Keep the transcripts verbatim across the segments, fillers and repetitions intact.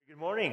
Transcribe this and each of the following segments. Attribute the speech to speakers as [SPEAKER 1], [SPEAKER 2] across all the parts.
[SPEAKER 1] Good morning.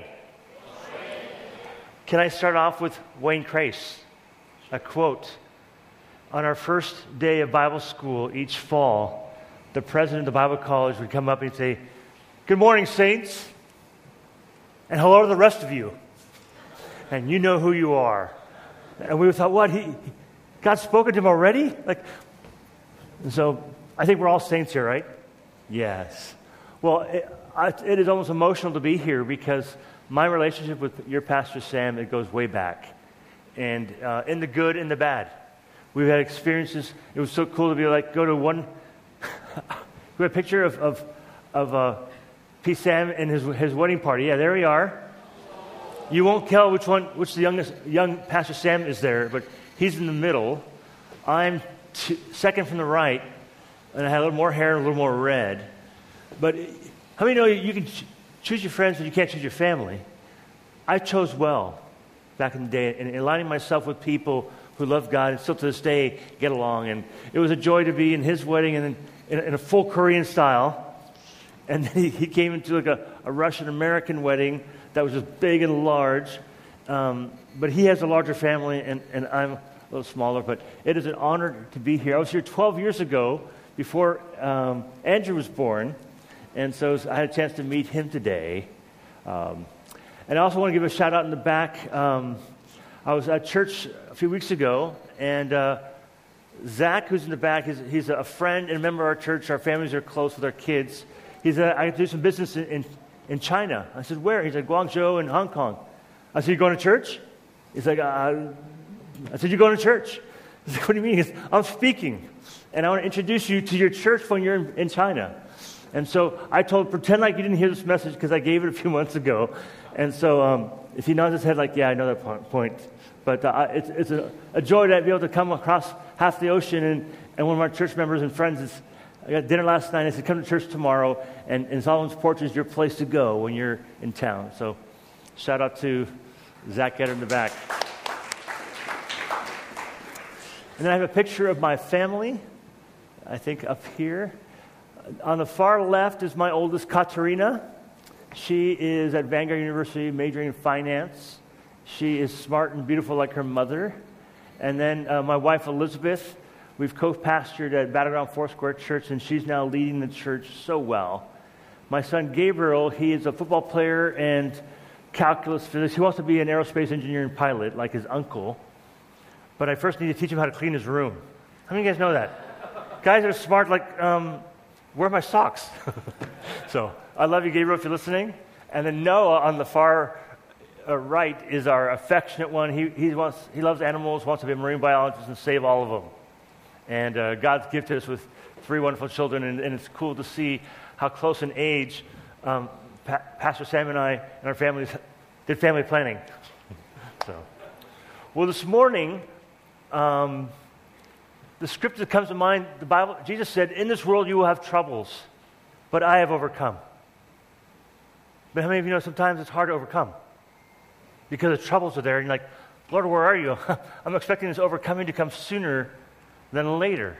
[SPEAKER 1] Can I start off with Wayne Crace? A quote. On our first day of Bible school each fall, the president of the Bible college would come up and say, "Good morning, saints, and hello to the rest of you. And you know who you are." And we thought, what? He, God's spoken to him already? Like, and so I think we're all saints here, right? Yes. Well, it, I, it is almost emotional to be here because my relationship with your pastor, Sam, it goes way back. And uh, in the good and the bad. We've had experiences. It was so cool to be like, go to one, we have a picture of, of, of uh, P. Sam and his, his wedding party. Yeah, there we are. You won't tell which one, which the youngest, young Pastor Sam is there, but he's in the middle. I'm t- second from the right, and I had a little more hair and a little more red. But how many know you can ch- choose your friends, but you can't choose your family? I chose well back in the day, and aligning myself with people who love God and still to this day get along. And it was a joy to be in his wedding and in, in a full Korean style. And then he, he came into like a, a Russian-American wedding that was just big and large. Um, but he has a larger family, and, and I'm a little smaller. But it is an honor to be here. I was here twelve years ago before um, Andrew was born. And so I had a chance to meet him today. Um, and I also want to give a shout out in the back. Um, I was at church a few weeks ago, and uh, Zach, who's in the back, he's, he's a friend and a member of our church. Our families are close with our kids. He's a, I do some business in, in, in China. I said, where? He's like, Guangzhou and Hong Kong. I said, you going to church? He's like, uh, I said, you going to church? He's like, what do you mean? He goes, I'm speaking, and I want to introduce you to your church when you're in, in China. And so I told, pretend like you didn't hear this message because I gave it a few months ago. And so um, if he nods his head like, yeah, I know that point. But uh, it's, it's a, a joy to be able to come across half the ocean. And, and one of our church members and friends, is, I got dinner last night. I said, come to church tomorrow. And, and Solomon's Porch is your place to go when you're in town. So shout out to Zach Getter in the back. And then I have a picture of my family, I think up here. On the far left is my oldest, Katerina. She is at Vanguard University majoring in finance. She is smart and beautiful like her mother. And then uh, my wife, Elizabeth, we've co-pastored at Battleground Foursquare Church, and she's now leading the church so well. My son, Gabriel, he is a football player and calculus physics. He wants to be an aerospace engineer and pilot like his uncle. But I first need to teach him how to clean his room. How many of you guys know that? Guys are smart like... Um, Where are my socks? So I love you, Gabriel, if you're listening. And then Noah on the far uh, right is our affectionate one. He he wants he loves animals, wants to be a marine biologist and save all of them. And uh, God's gifted us with three wonderful children, and, and it's cool to see how close in age um, pa- Pastor Sam and I and our families did family planning. So, well, this morning. Um, The scripture that comes to mind, the Bible, Jesus said, in this world you will have troubles, but I have overcome. But how many of you know sometimes it's hard to overcome? Because the troubles are there, and you're like, Lord, where are you? I'm expecting this overcoming to come sooner than later.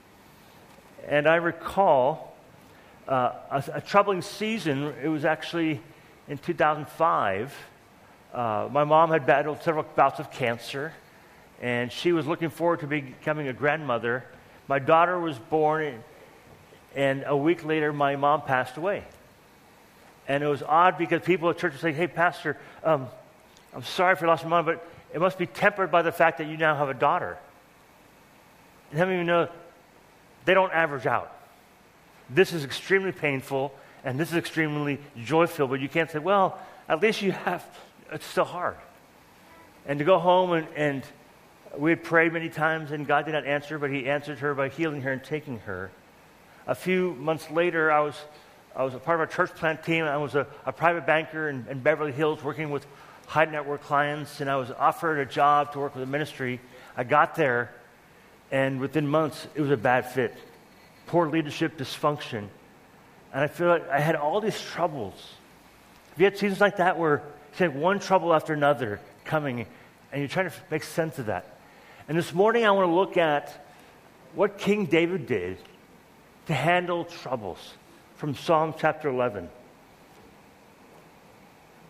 [SPEAKER 1] And I recall uh, a, a troubling season. It was actually in two thousand five. Uh, my mom had battled several bouts of cancer. And she was looking forward to becoming a grandmother. My daughter was born, and a week later, my mom passed away. And it was odd because people at church would say, hey, Pastor, um, I'm sorry for lost your mom, but it must be tempered by the fact that you now have a daughter. And how many of you know they don't average out? This is extremely painful, and this is extremely joyful, but you can't say, well, at least you have, it's still hard. And to go home and, and we had prayed many times, and God did not answer, but he answered her by healing her and taking her. A few months later, I was I was a part of our church plant team. I was a, a private banker in, in Beverly Hills working with high net worth clients, and I was offered a job to work with a ministry. I got there, and within months, it was a bad fit. Poor leadership, dysfunction. And I feel like I had all these troubles. Have you had seasons like that where you had one trouble after another coming, and you're trying to make sense of that? And this morning I want to look at what King David did to handle troubles from Psalm chapter eleven.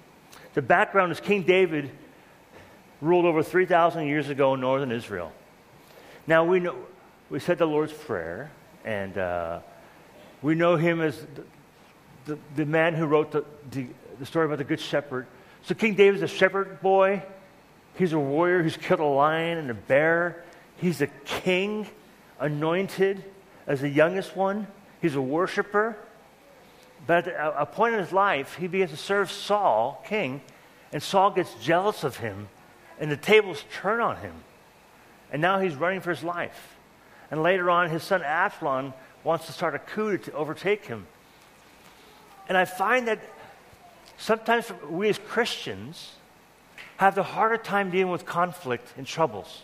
[SPEAKER 1] The background is King David ruled over three thousand years ago in northern Israel. Now, we know we said the Lord's Prayer, and uh, we know him as the, the, the man who wrote the, the, the story about the Good Shepherd. So King David's a shepherd boy. He's a warrior who's killed a lion and a bear. He's a king, anointed as the youngest one. He's a worshiper. But at a point in his life, he begins to serve Saul, king, and Saul gets jealous of him, and the tables turn on him. And now he's running for his life. And later on, his son Absalom wants to start a coup to overtake him. And I find that sometimes we as Christians have the harder time dealing with conflict and troubles.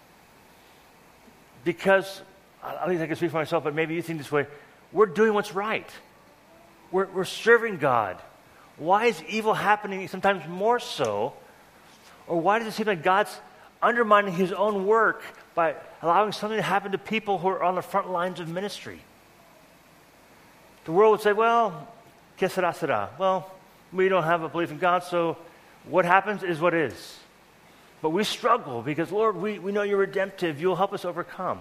[SPEAKER 1] Because, I think I can speak for myself, but maybe you think this way, we're doing what's right. We're, we're serving God. Why is evil happening sometimes more so? Or why does it seem like God's undermining his own work by allowing something to happen to people who are on the front lines of ministry? The world would say, well, que sera, sera. Well, we don't have a belief in God, so what happens is what is. But we struggle because, Lord, we, we know you're redemptive. You'll help us overcome.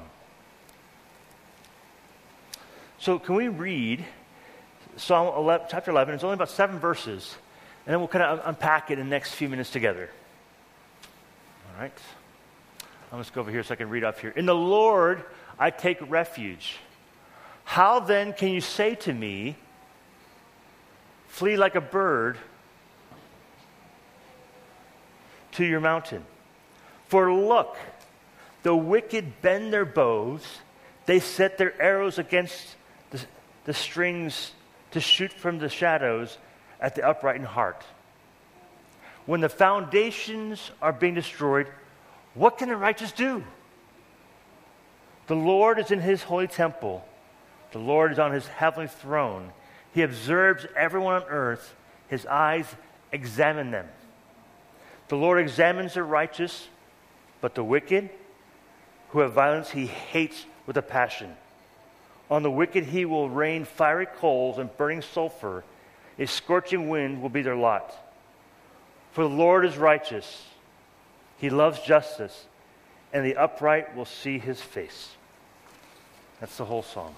[SPEAKER 1] So can we read Psalm eleven, chapter eleven? It's only about seven verses. And then we'll kind of unpack it in the next few minutes together. All right. I'm just go over here so I can read up here. In the Lord I take refuge. How then can you say to me, flee like a bird to your mountain? For look, the wicked bend their bows. They set their arrows against the, the strings to shoot from the shadows at the upright in heart. When the foundations are being destroyed, what can the righteous do? The Lord is in his holy temple. The Lord is on his heavenly throne. He observes everyone on earth. His eyes examine them. The Lord examines the righteous, but the wicked who have violence he hates with a passion. On the wicked he will rain fiery coals and burning sulfur. A scorching wind will be their lot. For the Lord is righteous. He loves justice, and the upright will see his face. That's the whole song.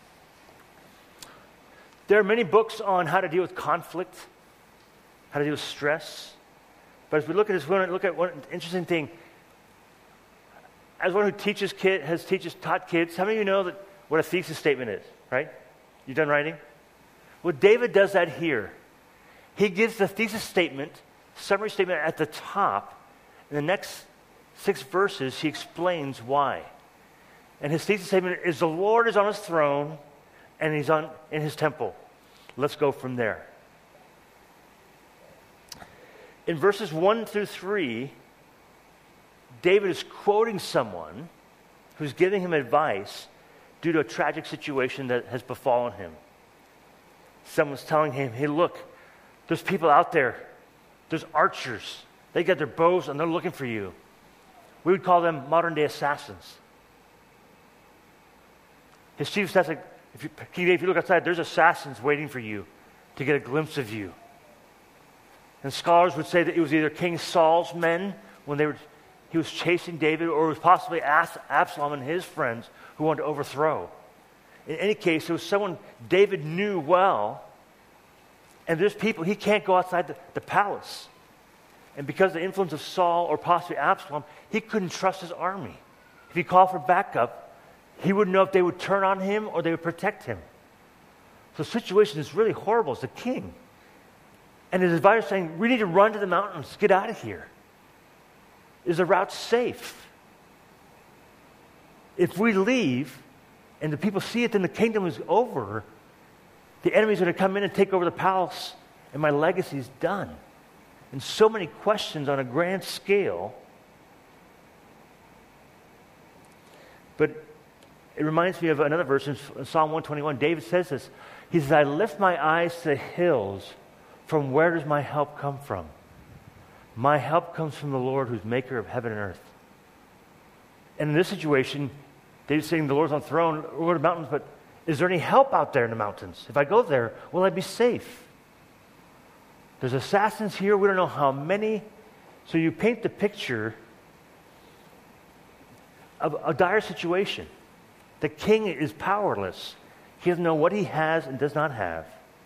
[SPEAKER 1] There are many books on how to deal with conflict, how to deal with stress. But as we look at this, we want to look at one interesting thing. As one who teaches kid, has teaches taught kids, how many of you know that what a thesis statement is, right? You done writing? Well, David does that here. He gives the thesis statement, summary statement at the top. In the next six verses, he explains why. And his thesis statement is the Lord is on his throne and he's on in his temple. Let's go from there. In verses one through three, David is quoting someone who's giving him advice due to a tragic situation that has befallen him. Someone's telling him, hey, look, there's people out there. There's archers. They got their bows and they're looking for you. We would call them modern-day assassins. His chief says, like, if you, King David, if you look outside, there's assassins waiting for you to get a glimpse of you. And scholars would say that it was either King Saul's men when they were he was chasing David, or it was possibly Absalom and his friends who wanted to overthrow. In any case, it was someone David knew well, and there's people, he can't go outside the, the palace. And because of the influence of Saul or possibly Absalom, he couldn't trust his army. If he called for backup, he wouldn't know if they would turn on him or they would protect him. So the situation is really horrible as the king. And his advisor saying, we need to run to the mountains, get out of here. Is the route safe? If we leave and the people see it, then the kingdom is over. The enemy's going to come in and take over the palace, and my legacy is done. And so many questions on a grand scale. But it reminds me of another verse in Psalm one twenty-one. David says this. He says, I lift my eyes to the hills. From where does my help come from? My help comes from the Lord who's maker of heaven and earth. And in this situation, David's saying the Lord's on the throne, we'll go to the mountains, but is there any help out there in the mountains? If I go there, will I be safe? There's assassins here. We don't know how many. So you paint the picture of a dire situation. The king is powerless. He doesn't know what he has and does not have.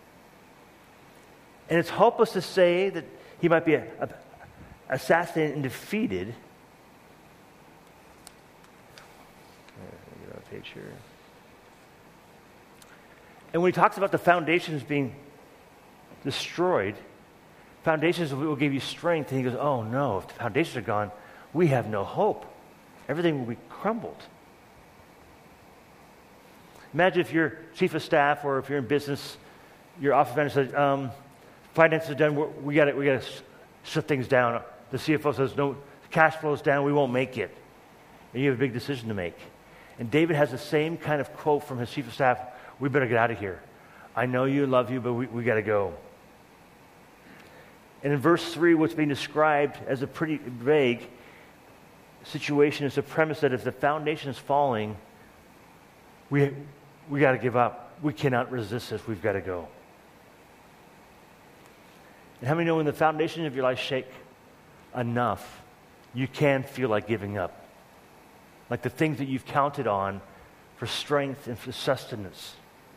[SPEAKER 1] And it's hopeless to say that he might be a, a, assassinated and defeated. Get a page here. And when he talks about the foundations being destroyed, foundations will give you strength. And he goes, oh no, if the foundations are gone, we have no hope. Everything will be crumbled. Imagine if you're chief of staff or if you're in business, your office manager says, um, finances are done, we're, we got we got to shut things down. The C F O says, no, cash flow's down, we won't make it. And you have a big decision to make. And David has the same kind of quote from his chief of staff, we better get out of here. I know you, love you, but we, we got to go. And in verse three, what's being described as a pretty vague situation is the premise that if the foundation is falling, we we got to give up. We cannot resist this. We've got to go. And how many know when the foundation of your life shake enough, you can feel like giving up? Like the things that you've counted on for strength and for sustenance.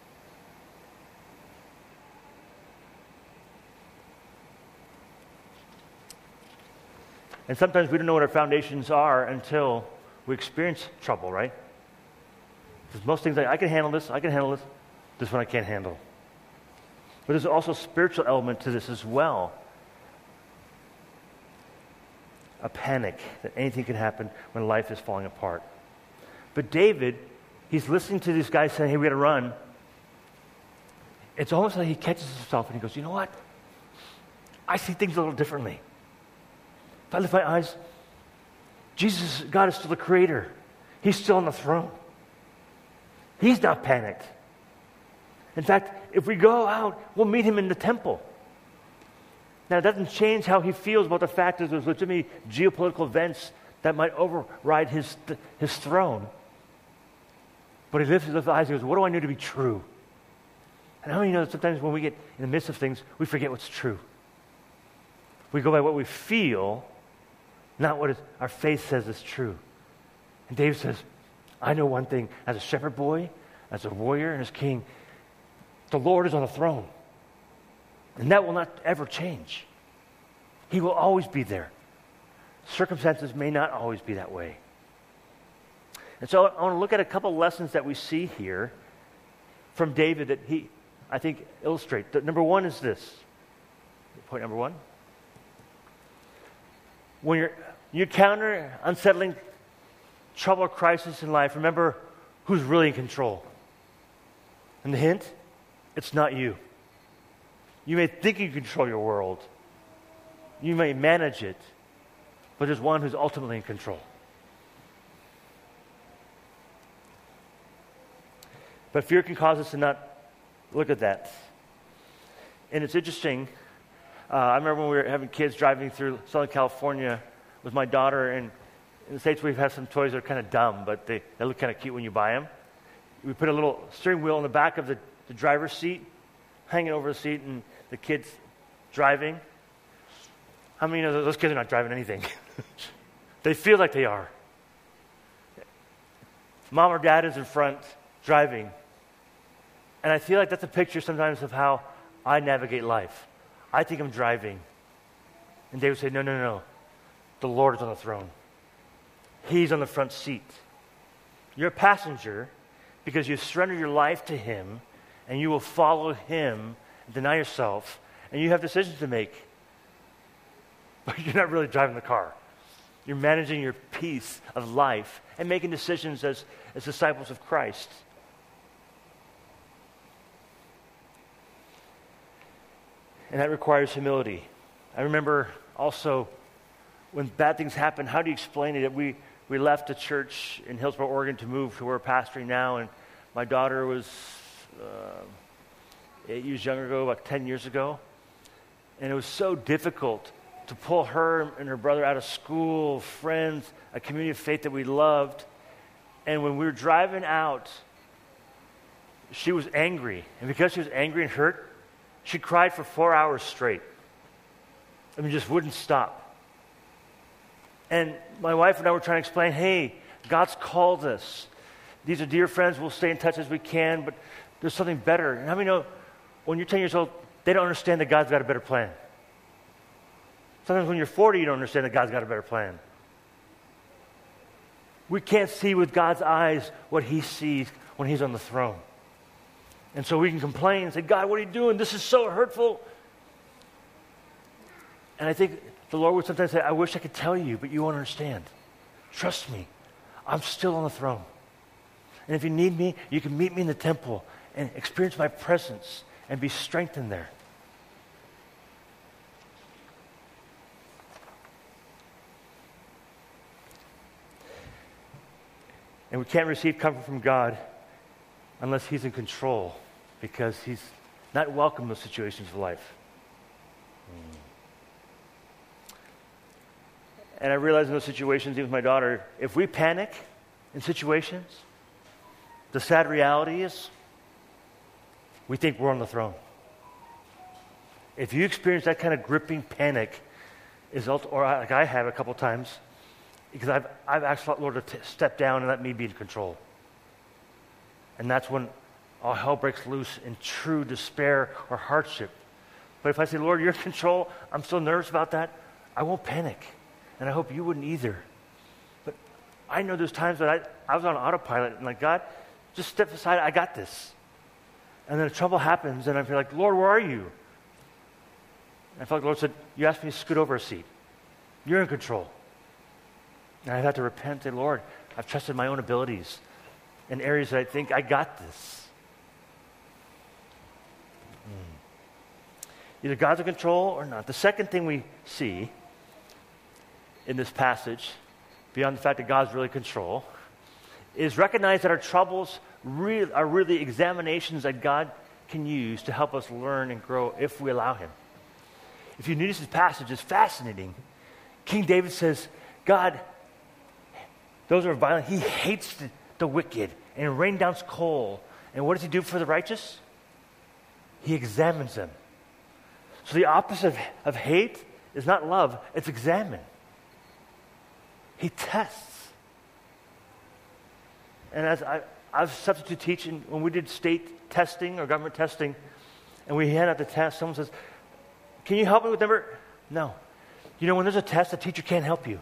[SPEAKER 1] And sometimes we don't know what our foundations are until we experience trouble, right? Because most things like, I can handle this, I can handle this, this one I can't handle. But there's also a spiritual element to this as well. A panic that anything can happen when life is falling apart. But David, he's listening to these guys saying, hey, we got to run. It's almost like he catches himself and he goes, you know what? I see things a little differently. If I lift my eyes, Jesus, God is still the creator. He's still on the throne. He's not panicked. In fact, if we go out, we'll meet him in the temple. Now, it doesn't change how he feels about the fact that there's legitimate geopolitical events that might override his, his throne. But he lifts his eyes and goes, what do I know to be true? And how many know that sometimes when we get in the midst of things, we forget what's true? We go by what we feel, not what is, our faith says is true. And David says, I know one thing. As a shepherd boy, as a warrior, and as king, the Lord is on the throne. And that will not ever change. He will always be there. Circumstances may not always be that way. And so I want to look at a couple lessons that we see here from David that he, I think, illustrate. The, number one is this. Point number one. When you're, you encounter unsettling trouble or crisis in life, remember who's really in control. And the hint, it's not you. You may think you control your world. You may manage it, but there's one who's ultimately in control. But fear can cause us to not look at that. And it's interesting. Uh, I remember when we were having kids driving through Southern California with my daughter, and in the States we've had some toys that are kind of dumb, but they, they look kind of cute when you buy them. We put a little steering wheel in the back of the, the driver's seat, hanging over the seat, and the kids driving. How many of those kids are not driving anything? They feel like they are. Mom or dad is in front driving. And I feel like that's a picture sometimes of how I navigate life. I think I'm driving. And they would say, no, no, no. The Lord is on the throne. He's on the front seat. You're a passenger because you surrender your life to him and you will follow him and deny yourself, and you have decisions to make. But you're not really driving the car. You're managing your piece of life and making decisions as, as disciples of Christ. And that requires humility. I remember also when bad things happen, how do you explain it? We we left a church in Hillsboro, Oregon to move to where we're pastoring now, and my daughter was uh, eight years younger ago, about ten years ago. And it was so difficult to pull her and her brother out of school, friends, a community of faith that we loved. And when we were driving out, she was angry. And because she was angry and hurt, she cried for four hours straight. I mean, just wouldn't stop. And my wife and I were trying to explain, hey, God's called us. These are dear friends. We'll stay in touch as we can, but there's something better. And how many know when you're ten years old, they don't understand that God's got a better plan? Sometimes when you're forty, you don't understand that God's got a better plan. We can't see with God's eyes what he sees when he's on the throne. And so we can complain and say, God, what are you doing? This is so hurtful. And I think the Lord would sometimes say, I wish I could tell you, but you won't understand. Trust me, I'm still on the throne. And if you need me, you can meet me in the temple and experience my presence and be strengthened there. And we can't receive comfort from God unless he's in control, because he's not welcome in those situations of life. Mm. And I realize in those situations, even with my daughter, if we panic in situations, the sad reality is we think we're on the throne. If you experience that kind of gripping panic, is ult- or like I have a couple times, because I've, I've asked the Lord to t- step down and let me be in control. And that's when all hell breaks loose in true despair or hardship. But if I say, Lord, you're in control, I'm still nervous about that, I won't panic. And I hope you wouldn't either. But I know there's times that I, I was on autopilot and like, God, just step aside, I got this. And then the trouble happens and I feel like, Lord, where are you? And I felt like the Lord said, you asked me to scoot over a seat. You're in control. And I've had to repent and say, Lord, I've trusted my own abilities in areas that I think I got this. Mm. Either God's in control or not. The second thing we see in this passage, beyond the fact that God's really in control, is recognize that our troubles really are really examinations that God can use to help us learn and grow if we allow him. If you notice this passage, it's fascinating. King David says, God, those who are violent, he hates the, the wicked and rain down coal. And what does he do for the righteous? He examines them. So the opposite of, of hate is not love, it's examine. He tests. And as I, I was substitute teaching, when we did state testing or government testing, and we hand out the test, someone says, can you help me with number? No. You know, when there's a test, the teacher can't help you.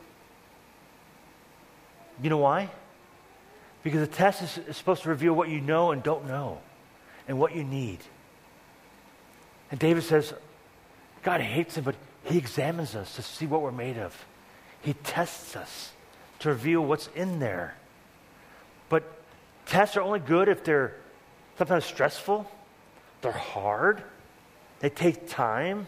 [SPEAKER 1] You know why? Because the test is, is supposed to reveal what you know and don't know, and what you need. And David says, God hates him, but he examines us to see what we're made of. He tests us to reveal what's in there. But tests are only good if they're sometimes stressful, they're hard, they take time.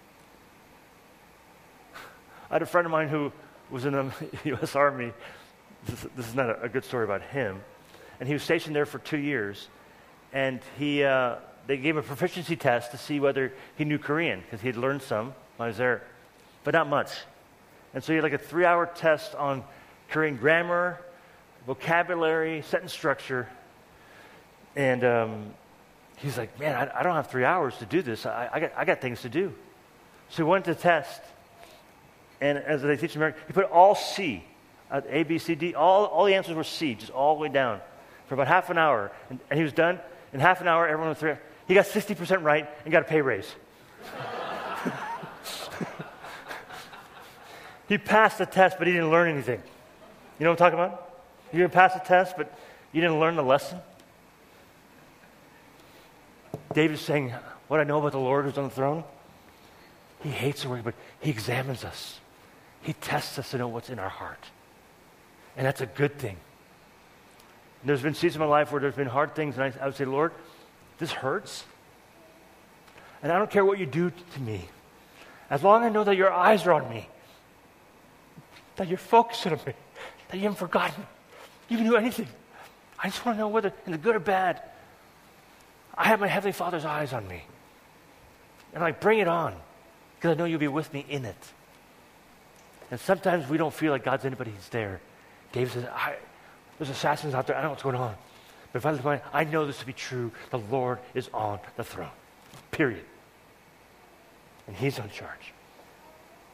[SPEAKER 1] I had a friend of mine who was in the U S Army. This, this is not a, a good story about him. And he was stationed there for two years. And he, uh, they gave him a proficiency test to see whether he knew Korean, because he had learned some while he was there, but not much. And so he had like a three-hour test on Korean grammar, vocabulary, sentence structure. And um, he's like, man, I, I don't have three hours to do this. I, I, got, I got things to do. So he went to the test. And as they teach him, he put all C. Uh, A, B, C, D, all, all the answers were C, just all the way down for about half an hour. And, and he was done. In half an hour, everyone was three. He got sixty percent right and got a pay raise. He passed the test, but he didn't learn anything. You know what I'm talking about? You didn't pass the test, but you didn't learn the lesson. David's saying, what I know about the Lord who's on the throne, he hates the word, but he examines us. He tests us to know what's in our heart. And that's a good thing. And there's been seasons in my life where there's been hard things, and I, I would say, Lord, this hurts. And I don't care what you do to me. As long as I know that your eyes are on me, that you're focusing on me, that you haven't forgotten me, you can do anything. I just want to know whether, in the good or bad, I have my Heavenly Father's eyes on me. And I bring it on, because I know you'll be with me in it. And sometimes we don't feel like God's in it, but he's there. David says, I, there's assassins out there. I don't know what's going on. But if I look at mine, I know this to be true. The Lord is on the throne. Period. And he's on charge.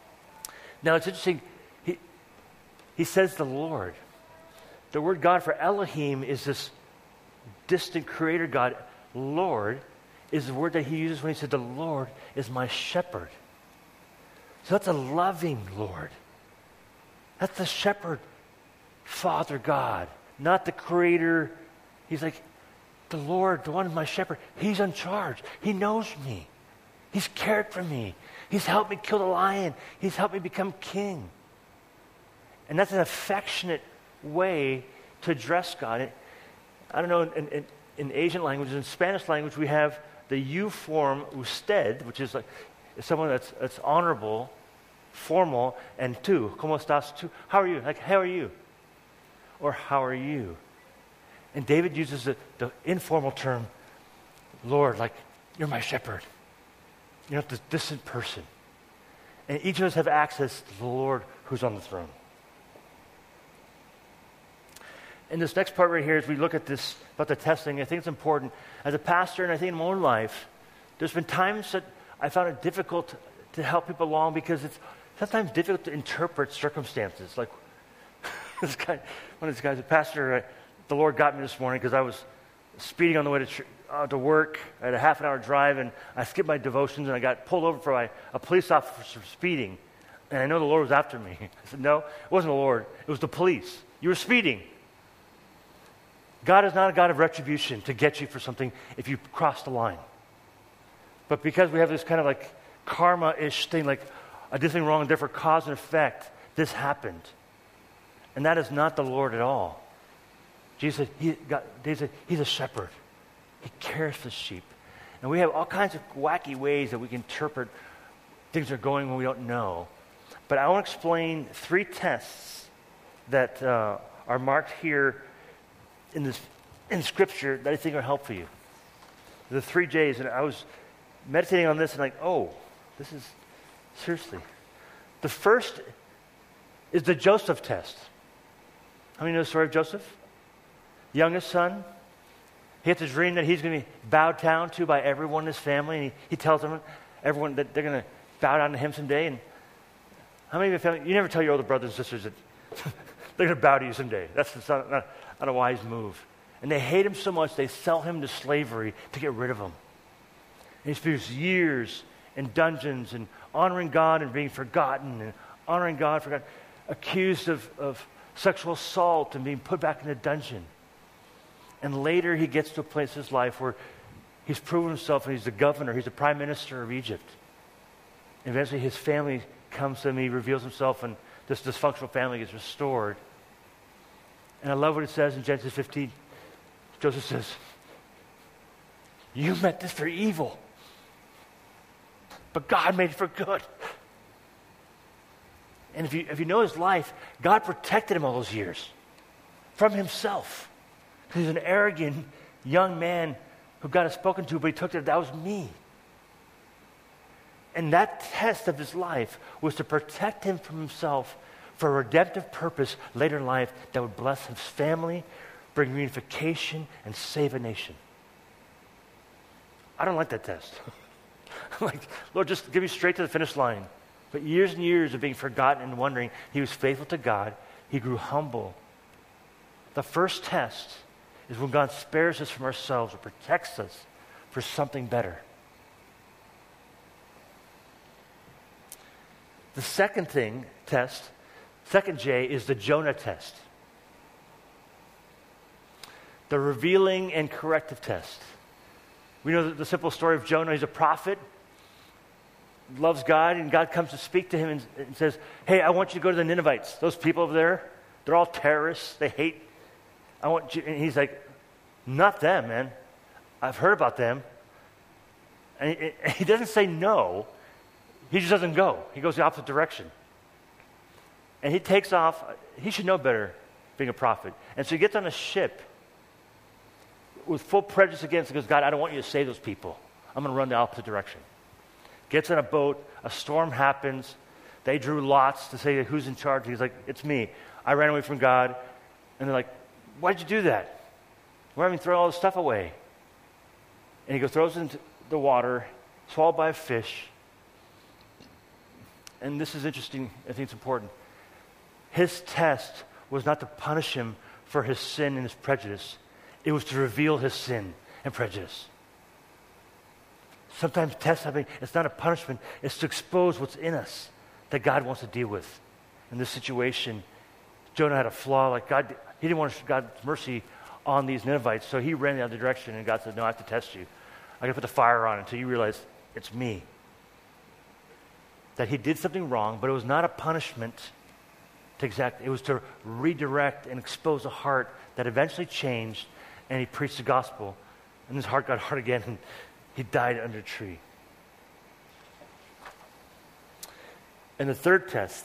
[SPEAKER 1] Now, it's interesting. He, he says the Lord. The word God for Elohim is this distant creator God. Lord is the word that he uses when he said, the Lord is my shepherd. So that's a loving Lord. That's the shepherd, Father God, not the creator. He's like, the Lord, the one who's my shepherd, he's in charge. He knows me. He's cared for me. He's helped me kill the lion. He's helped me become king. And that's an affectionate way to address God. I don't know, in, in, in Asian languages, in Spanish language, we have the you form, usted, which is like someone that's, that's honorable, formal, and tú, ¿cómo estás tú? How are you? Like, how are you? Or how are you? And David uses the, the informal term, Lord, like, you're my shepherd. You're not this distant person. And each of us have access to the Lord who's on the throne. And this next part right here, as we look at this, about the testing, I think it's important. As a pastor, and I think in my own life, there's been times that I found it difficult to help people along because it's sometimes difficult to interpret circumstances. Like this guy, one of these guys, a pastor, uh, the Lord got me this morning because I was speeding on the way to tr- uh, to work. I had a half an hour drive, and I skipped my devotions, and I got pulled over by a police officer for speeding. And I know the Lord was after me. I said, no, it wasn't the Lord. It was the police. You were speeding. God is not a God of retribution to get you for something if you cross the line. But because we have this kind of like karma-ish thing, like I did something wrong, and therefore cause and effect, this happened. And that is not the Lord at all. Jesus said, he, God, David said, he's a shepherd. He cares for the sheep. And we have all kinds of wacky ways that we can interpret things are going when we don't know. But I want to explain three tests that uh, are marked here in this in Scripture that I think are helpful for you. The three J's, and I was meditating on this and like, oh, this is, seriously. The first is the Joseph test. How many know the story of Joseph? Youngest son. He has a dream that he's going to be bowed down to by everyone in his family, and he, he tells them, everyone, that they're going to bow down to him someday. And how many of your family, you never tell your older brothers and sisters that they're going to bow to you someday. That's not, not, not a wise move. And they hate him so much, they sell him to slavery to get rid of him. And he spends years in dungeons and honoring God and being forgotten, and honoring God, forgotten, accused of, of sexual assault and being put back in a dungeon. And later he gets to a place in his life where he's proven himself, and he's the governor, he's the prime minister of Egypt. And eventually his family comes to him, he reveals himself, and this dysfunctional family gets restored. And I love what it says in Genesis fifteen. Joseph says, you meant this for evil, but God made it for good. And if you, if you know his life, God protected him all those years from himself. He's an arrogant young man who God had spoken to, but he took it, that was me. And that test of his life was to protect him from himself for a redemptive purpose later in life that would bless his family, bring reunification, and save a nation. I don't like that test. I'm like, Lord, just give me straight to the finish line. But years and years of being forgotten and wondering, he was faithful to God. He grew humble. The first test is when God spares us from ourselves or protects us for something better. The second thing, test, second J, is the Jonah test. The revealing and corrective test. We know the, the simple story of Jonah. He's a prophet, loves God, and God comes to speak to him and, and says, hey, I want you to go to the Ninevites. Those people over there, they're all terrorists. They hate. I want you. And he's like, not them, man. I've heard about them. And he, and he doesn't say no. He just doesn't go. He goes the opposite direction. And he takes off. He should know better, being a prophet. And so he gets on a ship with full prejudice against it, because God, I don't want you to save those people. I'm going to run the opposite direction. Gets in a boat. A storm happens. They drew lots to say who's in charge. He's like, it's me. I ran away from God. And they're like, why'd you do that? We're having to throw all this stuff away. And he goes, throws it into the water, swallowed by a fish. and this is interesting, I think it's important, his test was not to punish him for his sin and his prejudice. It was to reveal his sin and prejudice. Sometimes tests, I mean, it's not a punishment. It's to expose what's in us that God wants to deal with. In this situation, Jonah had a flaw. Like God, he didn't want to show God's mercy on these Ninevites, so he ran the other direction, and God said, no, I have to test you. I got to put the fire on until you realize it's me. That he did something wrong, but it was not a punishment to exact. It was to redirect and expose a heart that eventually changed, and he preached the gospel, and his heart got hard again, and he died under a tree. And the third test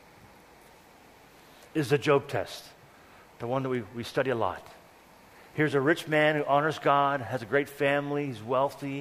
[SPEAKER 1] is the Job test, the one that we, we study a lot. Here's a rich man who honors God, has a great family, he's wealthy.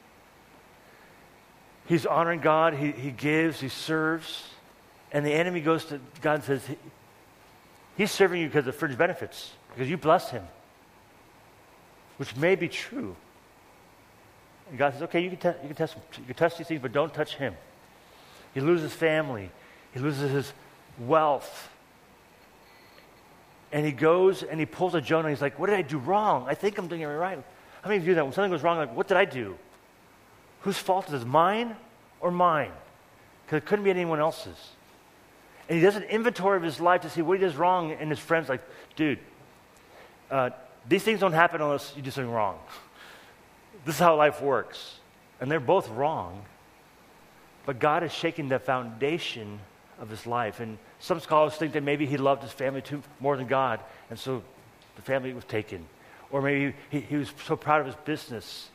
[SPEAKER 1] He's honoring God, he, he gives, he serves. And the enemy goes to God and says, he, he's serving you because of fringe benefits, because you bless him, which may be true. And God says, okay, you can, te- you can test him. You can test these things, but don't touch him. He loses family. He loses his wealth. And he goes and he pulls a Jonah. He's like, what did I do wrong? I think I'm doing it right. How many of you do that? When something goes wrong, like, what did I do? Whose fault is it? Mine or mine? Because it couldn't be anyone else's. And he does an inventory of his life to see what he does wrong. And his friend's like, dude, uh, these things don't happen unless you do something wrong. This is how life works. And they're both wrong. But God is shaking the foundation of his life. And some scholars think that maybe he loved his family too more than God, and so the family was taken. Or maybe he, he was so proud of his business.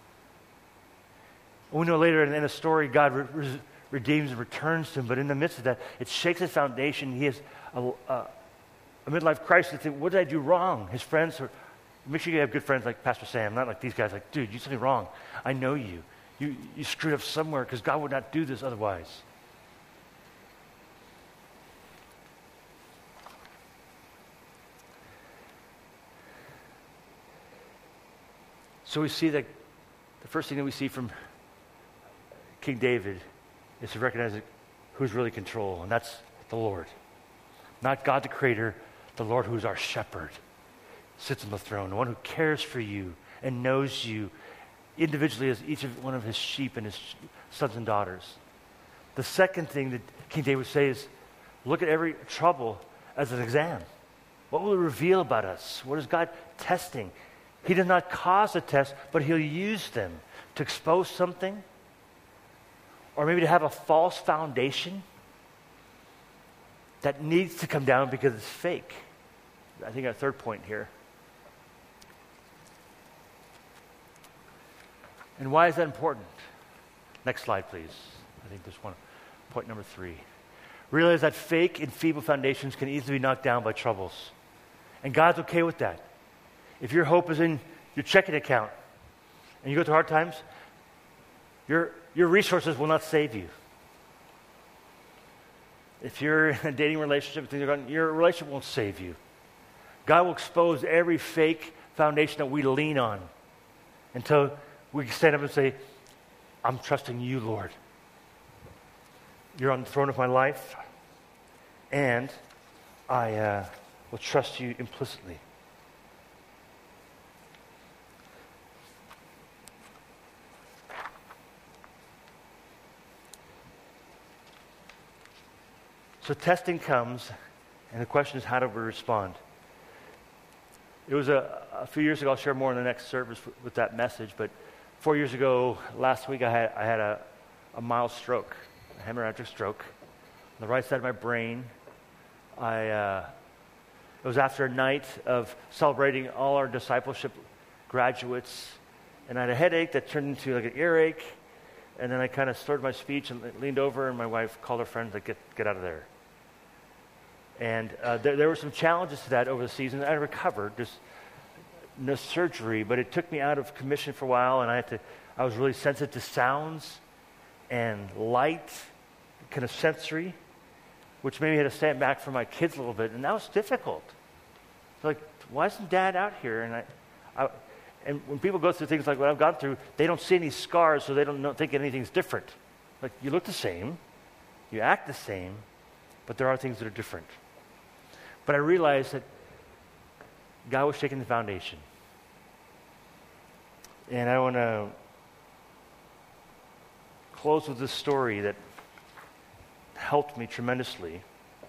[SPEAKER 1] We know later in, in the story, God re- re- redeems and returns to him, but in the midst of that, it shakes his foundation. He has a, a, a midlife crisis to think, what did I do wrong? His friends are, make sure you have good friends like Pastor Sam, not like these guys, like, dude, you did something wrong. I know you. You, you screwed up somewhere because God would not do this otherwise. So we see that the first thing that we see from King David is to recognize who's really in control, and that's the Lord. Not God the Creator, the Lord who's our shepherd, sits on the throne, the one who cares for you and knows you individually as each of one of his sheep and his sons and daughters. The second thing that King David would say is, look at every trouble as an exam. What will it reveal about us? What is God testing? He does not cause a test, but he'll use them to expose something, or maybe to have a false foundation that needs to come down because it's fake. I think our third point here. And why is that important? Next slide, please. I think this one, point number three. Realize that fake and feeble foundations can easily be knocked down by troubles. And God's okay with that. If your hope is in your checking account and you go through hard times, your, your resources will not save you. If you're in a dating relationship, your relationship won't save you. God will expose every fake foundation that we lean on until we can stand up and say, I'm trusting you, Lord. You're on the throne of my life, and I uh, will trust you implicitly. So testing comes, and the question is, how do we respond? It was a, a few years ago, I'll share more in the next service with, with that message, but four years ago, last week, I had, I had a, a mild stroke, a hemorrhagic stroke, on the right side of my brain. I, uh, it was after a night of celebrating all our discipleship graduates, and I had a headache that turned into like an earache, and then I kind of slurred my speech and leaned over, and my wife called her friends, like, get, get out of there. And uh, there, there were some challenges to that over the season. I recovered, just no surgery, but it took me out of commission for a while, and I had to. I was really sensitive to sounds and light, kind of sensory, which made me had to stand back from my kids a little bit, and that was difficult. Like, why isn't Dad out here? And I, I, and when people go through things like what I've gone through, they don't see any scars, so they don't know, think anything's different. Like, you look the same. You act the same, but there are things that are different. But I realized that God was shaking the foundation. And I want to close with this story that helped me tremendously.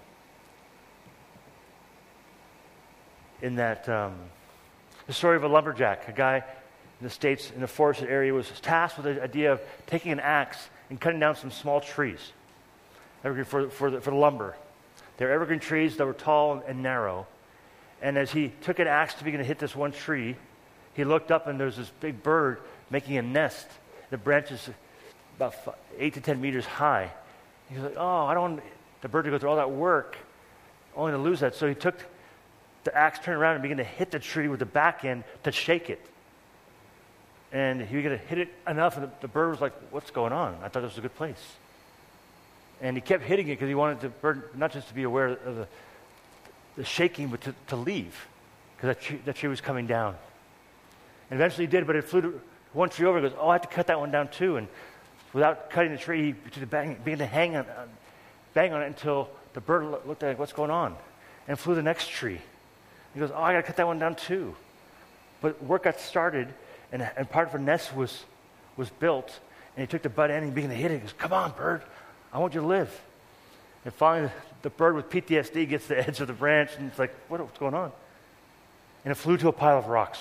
[SPEAKER 1] In that, um, the story of a lumberjack, a guy in the States, in a forested area, was tasked with the idea of taking an axe and cutting down some small trees evergreen for, for, the, for the lumber. They're evergreen trees that were tall and narrow. And as he took an axe to begin to hit this one tree, he looked up and there's this big bird making a nest. The branches about five, eight to ten meters high. He was like, oh, I don't want the bird to go through all that work only to lose that. So he took the axe, turned around, and began to hit the tree with the back end to shake it. And he began to hit it enough, and the, the bird was like, what's going on? I thought this was a good place. And he kept hitting it because he wanted the bird not just to be aware of the, the shaking, but to, to leave, because that tree, that tree was coming down. And eventually he did, but it flew to one tree over and goes, oh, I have to cut that one down too. And without cutting the tree, he began to hang on, bang on it until the bird looked at it, what's going on? And flew to the next tree. He goes, oh, I got to cut that one down too. But work got started, and, and part of her nest was, was built, and he took the butt end and he began to hit it. He goes, come on, bird, I want you to live. And finally, the bird with P T S D gets to the edge of the branch, and it's like, what, what's going on? And it flew to a pile of rocks.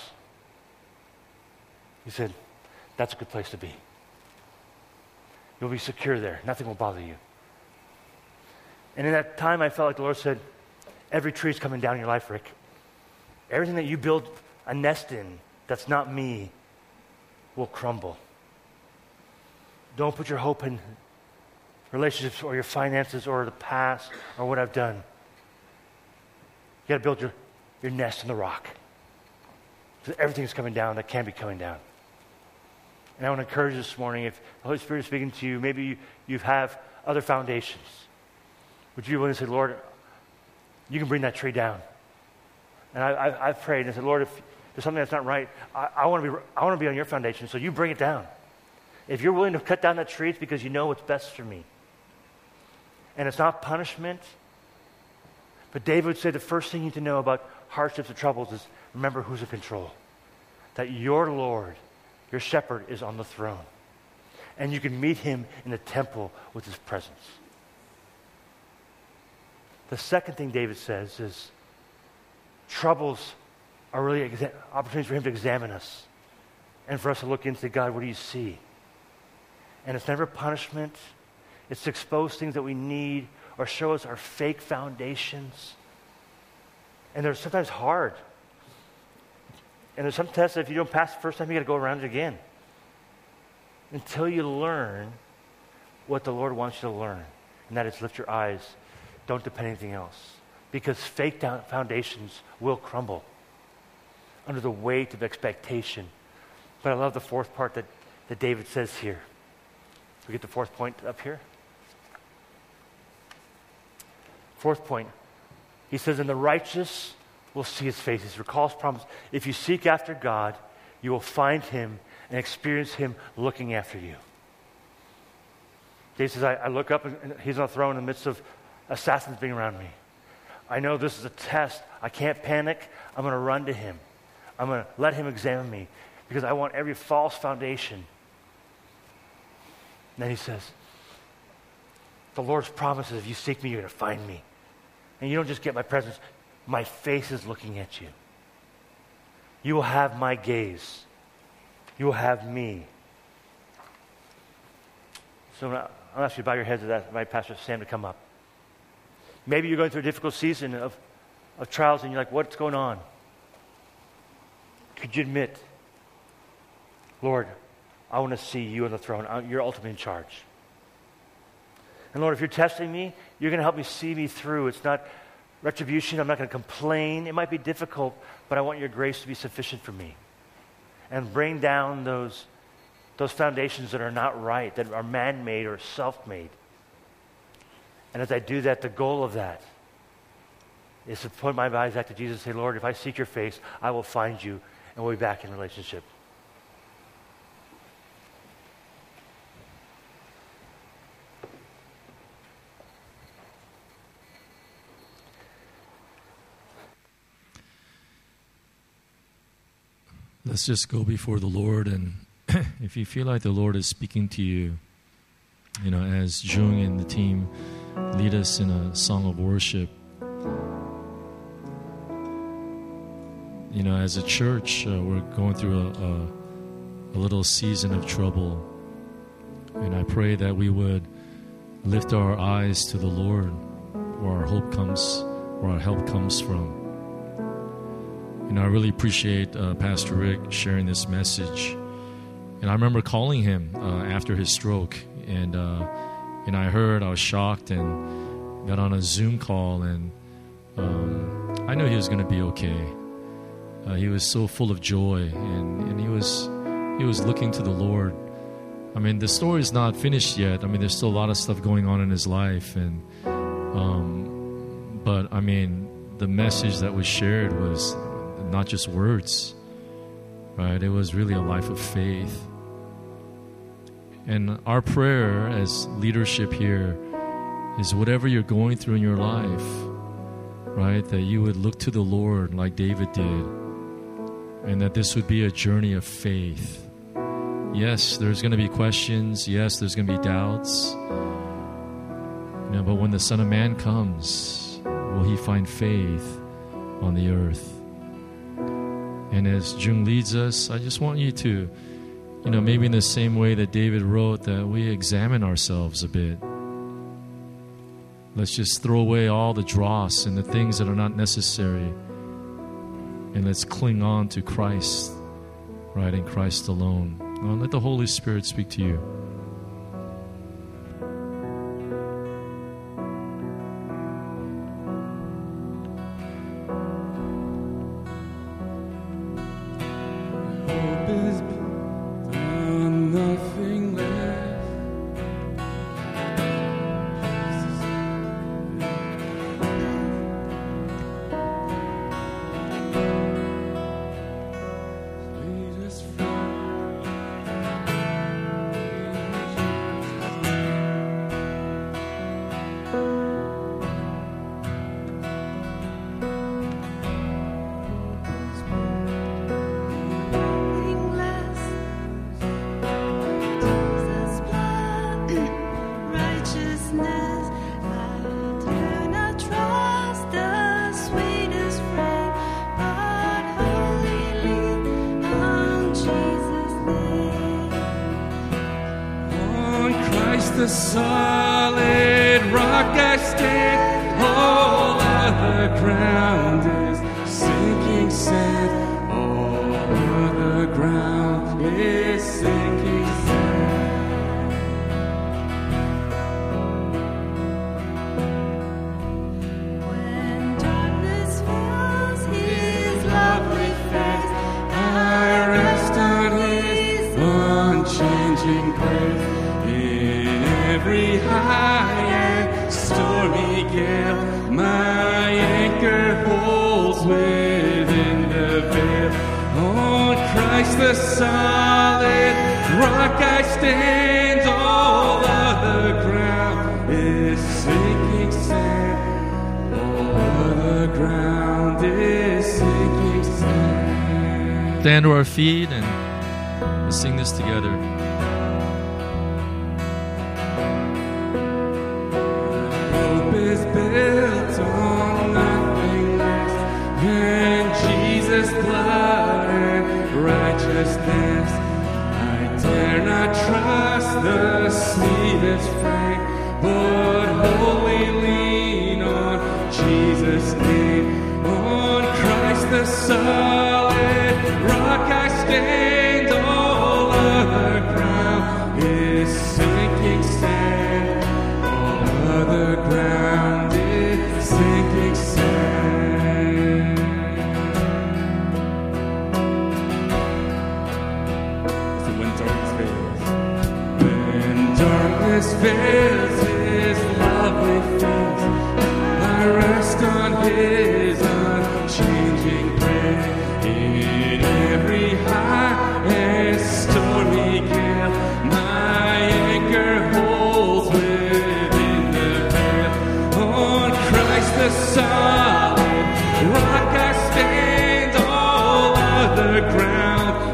[SPEAKER 1] He said, that's a good place to be. You'll be secure there. Nothing will bother you. And in that time, I felt like the Lord said, every tree is coming down in your life, Rick. Everything that you build a nest in that's not me will crumble. Don't put your hope in relationships or your finances or the past or what I've done. You got to build your, your nest in the rock. So everything's coming down that can be coming down. And I want to encourage you this morning, if the Holy Spirit is speaking to you, maybe you, you have other foundations. Would you be willing to say, Lord, you can bring that tree down? And I, I, I've prayed and I said, Lord, if there's something that's not right, I, I want to be I want to be on your foundation, so you bring it down. If you're willing to cut down that tree, it's because you know what's best for me. And it's not punishment. But David would say the first thing you need to know about hardships and troubles is remember who's in control. That your Lord, your shepherd, is on the throne. And you can meet him in the temple with his presence. The second thing David says is troubles are really exa- opportunities for him to examine us and for us to look into God, what do you see? And it's never punishment. It's to expose things that we need or show us our fake foundations. And they're sometimes hard. And there's some tests that if you don't pass the first time, you got to go around it again. Until you learn what the Lord wants you to learn. And that is lift your eyes. Don't depend on anything else. Because fake down foundations will crumble under the weight of expectation. But I love the fourth part that, that David says here. We get the fourth point up here. Fourth point. He says, and the righteous will see his face. He recalls promise. If you seek after God, you will find him and experience him looking after you. David says, I, I look up and he's on the throne in the midst of assassins being around me. I know this is a test. I can't panic. I'm going to run to him. I'm going to let him examine me because I want every false foundation. And then he says, the Lord's promise is if you seek me, you're going to find me. And you don't just get my presence. My face is looking at you. You will have my gaze. You will have me. So I'll ask you to bow your heads to that. My Pastor Sam to come up. Maybe you're going through a difficult season of, of trials and you're like, what's going on? Could you admit, Lord, I want to see you on the throne. You're ultimately in charge. And Lord, if you're testing me, you're going to help me see me through. It's not retribution. I'm not going to complain. It might be difficult, but I want your grace to be sufficient for me. And bring down those, those foundations that are not right, that are man-made or self-made. And as I do that, the goal of that is to put my eyes back to Jesus and say, Lord, if I seek your face, I will find you, and we'll be back in relationship.
[SPEAKER 2] Let's just go before the Lord, and if you feel like the Lord is speaking to you, you know, as Jung and the team lead us in a song of worship, you know, as a church, uh, we're going through a, a, a little season of trouble, and I pray that we would lift our eyes to the Lord, where our hope comes, where our help comes from. And I really appreciate uh, Pastor Rick sharing this message. And I remember calling him uh, after his stroke, and uh, and I heard, I was shocked, and got on a Zoom call, and um, I knew he was going to be okay. Uh, he was so full of joy, and, and he was he was looking to the Lord. I mean, the story is not finished yet. I mean, there's still a lot of stuff going on in his life, and um, but I mean, the message that was shared was not just words, right? It was really a life of faith. And our prayer as leadership here is whatever you're going through in your life, right, that you would look to the Lord like David did, and that this would be a journey of faith. Yes, there's going to be questions. Yes, there's going to be doubts. You know, but when the Son of Man comes, will he find faith on the earth? And as Jung leads us, I just want you to, you know, maybe in the same way that David wrote, that we examine ourselves a bit. Let's just throw away all the dross and the things that are not necessary, and let's cling on to Christ, right, and Christ alone. Well, let the Holy Spirit speak to you.
[SPEAKER 3] The solid rock I stand, all other ground is sinking sand. All other ground is sinking sand.
[SPEAKER 4] When darkness fills his lovely face,
[SPEAKER 3] I rest on his unchanging grace. Every high and stormy gale, my anchor holds within the veil. On Christ the solid rock I stand, all other ground is sinking sand. All other ground is sinking sand.
[SPEAKER 2] Stand to our feet and let's sing this together.
[SPEAKER 3] Built on nothing less than Jesus' blood and righteousness. I dare not trust the sweetest frame, but wholly lean on Jesus' name. On Christ the solid rock I stand, all other ground is sinking sand. All other ground is sinking sand. So when darkness veils, when darkness veils his lovely face, I rest on his unchanging grace. In every high and stormy gale, my anchor holds within the veil. On Christ the solid rock I stand, all other ground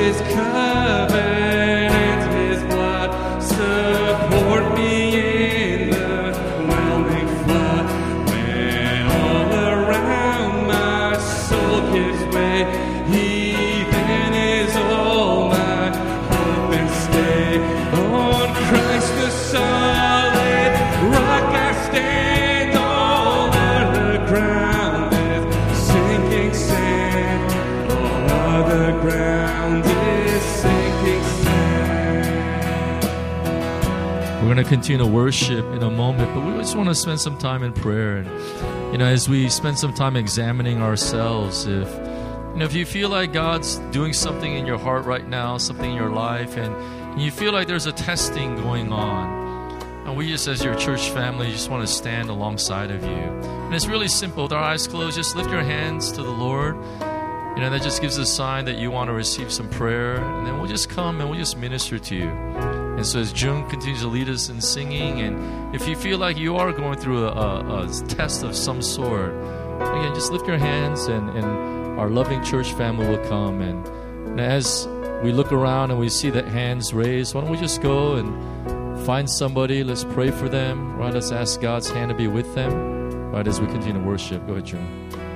[SPEAKER 3] His covenant, His blood, support me in the whelming flood. When all around my soul gives way, He then is all my hope and stay. On Christ the solid rock I stand, all other ground is sinking sand. All other ground is sinking sand.
[SPEAKER 2] We're going to continue to worship in a moment, but we just want to spend some time in prayer. And, you know, as we spend some time examining ourselves, if, you know, if you feel like God's doing something in your heart right now, something in your life, and you feel like there's a testing going on, and we just, as your church family, just want to stand alongside of you. And it's really simple. With our eyes closed, just lift your hands to the Lord. You know, that just gives a sign that you want to receive some prayer. And then we'll just come and we'll just minister to you. And so as June continues to lead us in singing, and if you feel like you are going through a, a, a test of some sort, again, just lift your hands, and, and our loving church family will come. And, and as we look around and we see that hands raised, why don't we just go and find somebody, let's pray for them, right? Let's ask God's hand to be with them, right, as we continue to worship. Go ahead, June.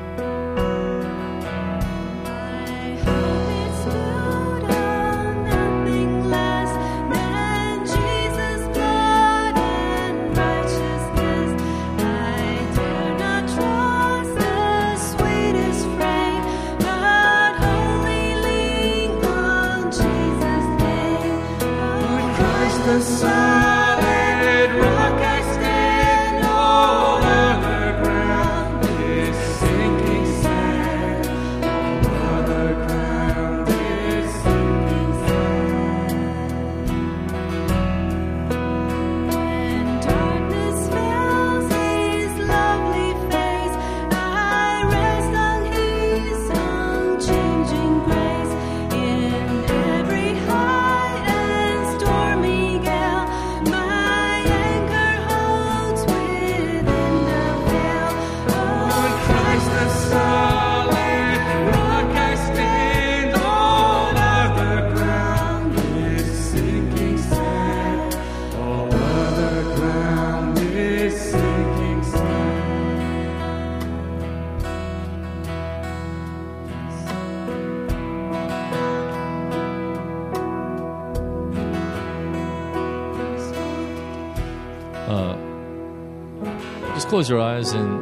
[SPEAKER 3] The solid rock I stand, all other ground is sinking sand. All other ground is sinking sand. When darkness veils His lovely face, I rest on His unchanging grace. In every high and stormy
[SPEAKER 2] close your eyes, and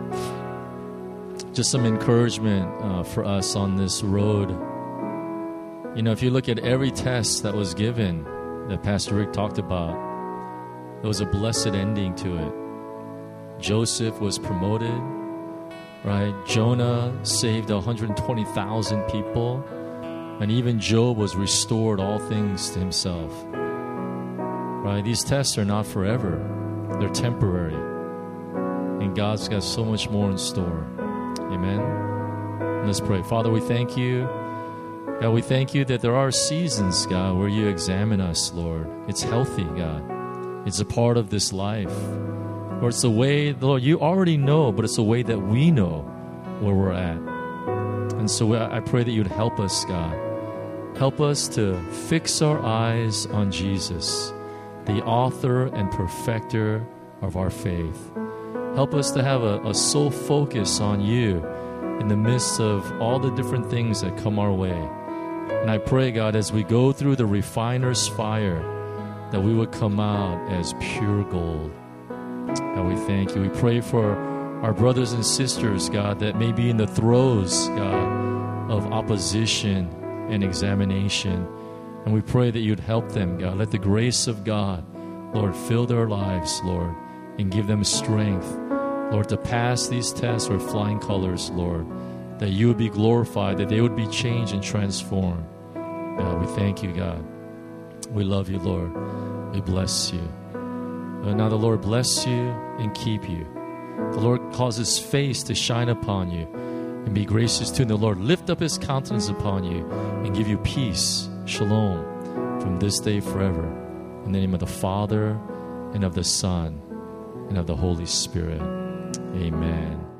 [SPEAKER 2] just some encouragement uh, for us on this road. You know, if you look at every test that was given that Pastor Rick talked about, there was a blessed ending to it. Joseph was promoted, right? Jonah saved one hundred twenty thousand people, and even Job was restored all things to himself, right? These tests are not forever. They're temporary. And God's got so much more in store. Amen. Let's pray. Father, we thank you. God, we thank you that there are seasons, God, where you examine us, Lord. It's healthy, God. It's a part of this life. Or it's a way, Lord, you already know, but it's a way that we know where we're at. And so I pray that you'd help us, God. Help us to fix our eyes on Jesus, the author and perfecter of our faith. Help us to have a, a sole focus on you in the midst of all the different things that come our way. And I pray, God, as we go through the refiner's fire, that we would come out as pure gold. God, we thank you. We pray for our brothers and sisters, God, that may be in the throes, God, of opposition and examination. And we pray that you'd help them, God. Let the grace of God, Lord, fill their lives, Lord, and give them strength, Lord, to pass these tests with flying colors, Lord, that you would be glorified, that they would be changed and transformed. God, we thank you, God. We love you, Lord. We bless you. And now the Lord bless you and keep you. The Lord cause His face to shine upon you and be gracious to you. And the Lord lift up His countenance upon you and give you peace, shalom, from this day forever. In the name of the Father, and of the Son, and of the Holy Spirit. Amen.